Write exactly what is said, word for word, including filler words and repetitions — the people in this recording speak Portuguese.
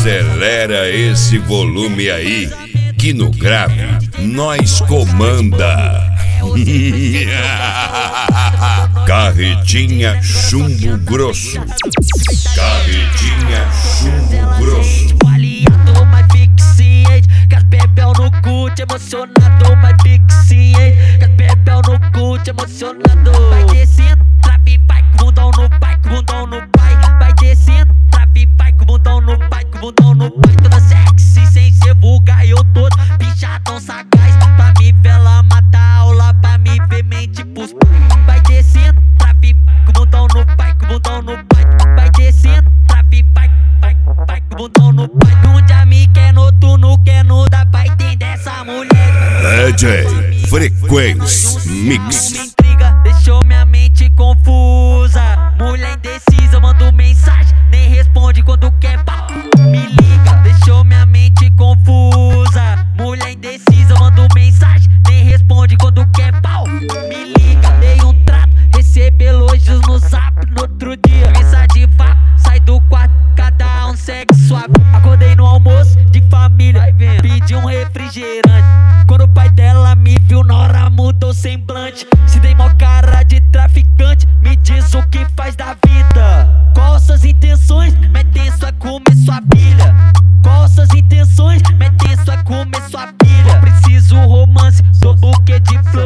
Acelera esse volume aí, que no grave nós comanda. Carretinha chumbo grosso. Carretinha chumbo grosso. Aliado, mas fique ciente que as bebel no cu, te emocionado, mas fique ciente que as bebel no cu, te emocionado. Vai descendo, trave, vai com o bundão no pai, com o bundão no pai. Vai descendo, trave, vai com o bundão no pai, com o bundão no pai. Toda sexy, sem ser vulgar, eu todo bichadão sagaz. Pra me ver ela matar aula, pra me ver mente pros pais. Vai descendo, trave, vai com o bundão no pai, com o bundão no pai. Vai descendo, trave, vai, vai, vai com o bundão no pai. Num dia me quer noturno, quer não dá pra entender essa mulher. D J Frequência Mix. Me intriga, deixou minha mente confusa. Mulher indecisa, mando mensagem, nem responde quando quer pau. Me liga, deixou minha mente confusa. Mulher indecisa, mando mensagem, nem responde quando quer pau. Me liga, dei um trato, recebo elogios no zap. No outro dia, mensagem de vapo, sai do quarto, cada um segue suave. Acordei no almoço de família, pedi um refrigerante. Quando o pai dela me viu na hora, mudou o semblante. Se tem mó cara de traficante, me diz o que faz da vida. Qual suas intenções? Metem sua comer sua pilha. Qual suas intenções? Metem sua comer sua pilha. Preciso romance, sou buquê de flor.